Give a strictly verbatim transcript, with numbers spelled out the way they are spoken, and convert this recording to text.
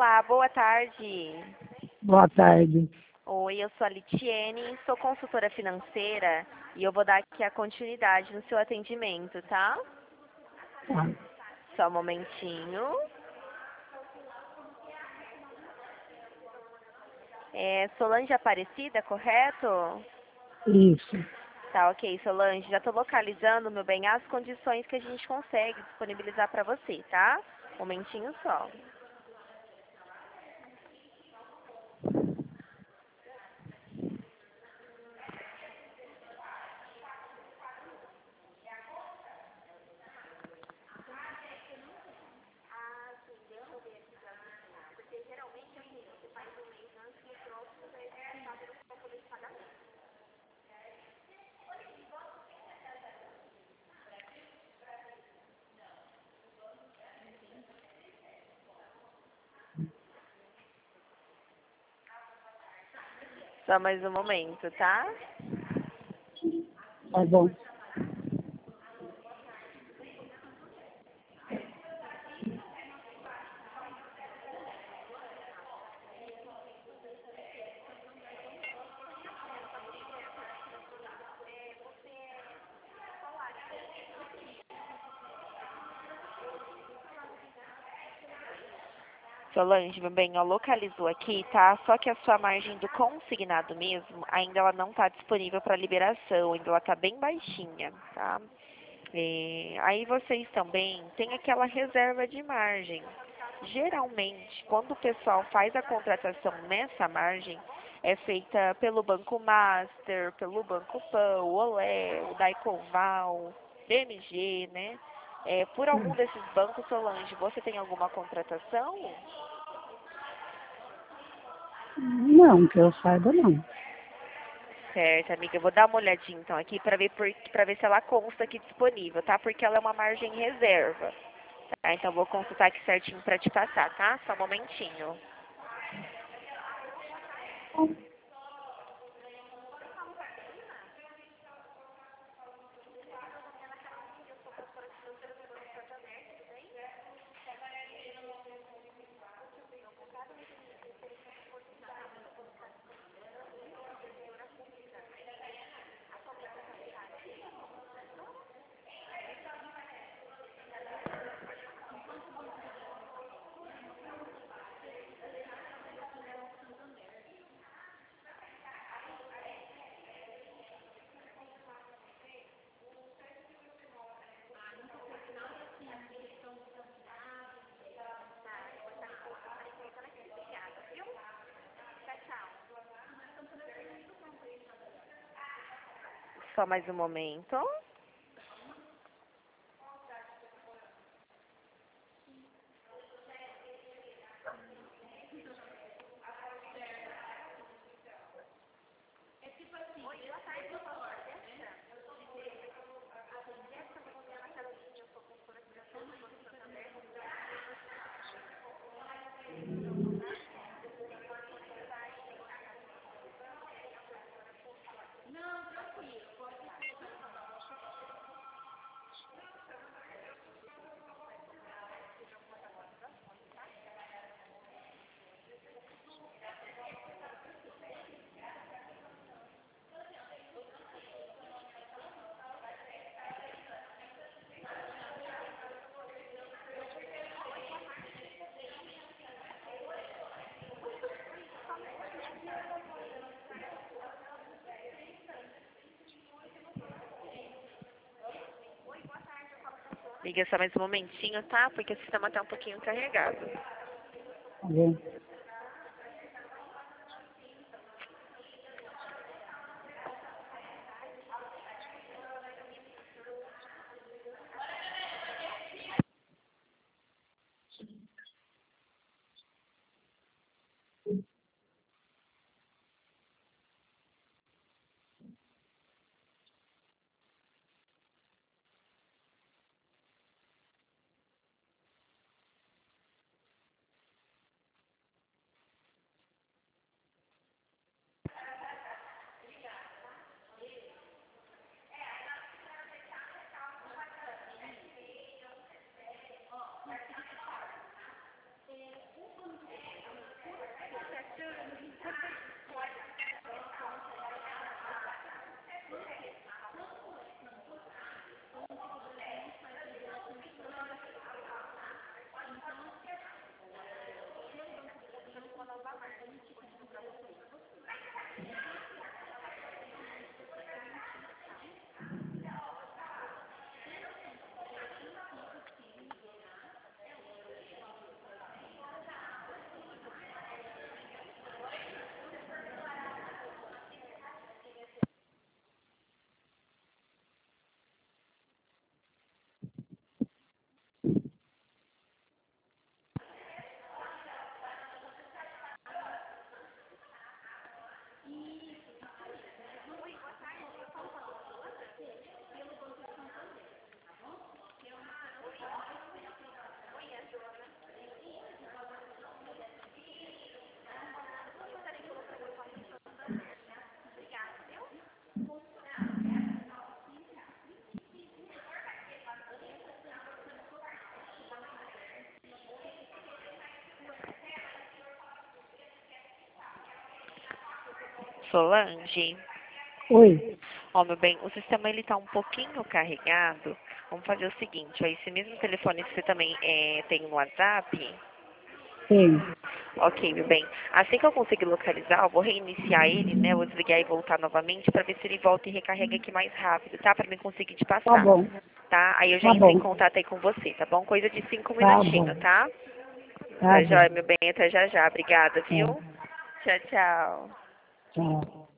Olá, boa tarde. Boa tarde. Oi, eu sou a Litiene, sou consultora financeira e eu vou dar aqui a continuidade no seu atendimento, tá? Tá. Só um momentinho. É Solange Aparecida, correto? Isso. Tá, ok, Solange. Já estou localizando, meu bem, as condições que a gente consegue disponibilizar para você, tá? Um momentinho só. Só mais um momento, tá? Tá bom. Solange, meu bem, ó, localizou aqui, tá? Só que a sua margem do consignado mesmo, ainda ela não está disponível para liberação, ainda ela está bem baixinha, tá? É, aí vocês também têm aquela reserva de margem. Geralmente, quando o pessoal faz a contratação nessa margem, é feita pelo Banco Master, pelo Banco Pan, o Olé, o Daicoval, B M G, né? É, por algum desses bancos, Solange, você tem alguma contratação? Não, que eu saiba, não. Certo, amiga. Eu vou dar uma olhadinha então aqui para ver por, para ver se ela consta aqui disponível, tá? Porque ela é uma margem reserva. Tá? Então vou consultar aqui certinho para te passar, tá? Só um momentinho. Só mais um momento. Liga só mais um momentinho, tá? Porque o sistema tá um pouquinho carregado. Tá bom. Solange, Oi. ó, meu bem, o sistema ele tá um pouquinho carregado. Vamos fazer o seguinte, ó, esse mesmo telefone que você também é, tem no WhatsApp. Tem. Ok, meu bem. Assim que eu conseguir localizar, eu vou reiniciar ele, né? Eu vou desligar e voltar novamente para ver se ele volta e recarrega aqui mais rápido, tá? Para mim conseguir te Tá passar, bom. tá? Aí eu já Tá entro em bom. contato aí com você, tá bom? Coisa de cinco Tá minutinhos, bom. tá? Tá Tá bom. joia, meu bem. Até já já. Obrigada, Tá. viu? Tchau, tchau. Tchau.